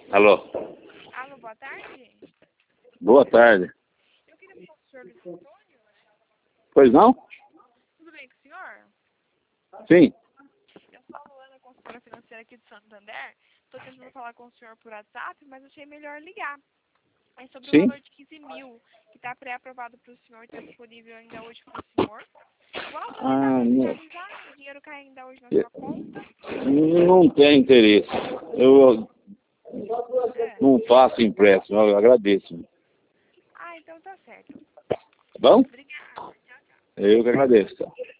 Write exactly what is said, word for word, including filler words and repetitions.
Alô? Alô, boa tarde. Boa tarde. Eu queria falar com o senhor Luiz Antônio. Pois não? Tudo bem com o senhor? Sim. Eu sou a Luana, consultora financeira aqui de Santander. Estou tentando falar com o senhor por WhatsApp, mas achei melhor ligar. É sobre o Sim. valor de quinze mil, que está pré-aprovado para o senhor, está disponível ainda hoje para o senhor. Igual você Ah, dá para não, finalizar, o dinheiro cai ainda hoje na sua conta. não tem interesse. Eu É. não faço empréstimo, eu agradeço. Ah, então tá certo. Tá bom? Obrigada. Tchau, tchau. Eu que agradeço.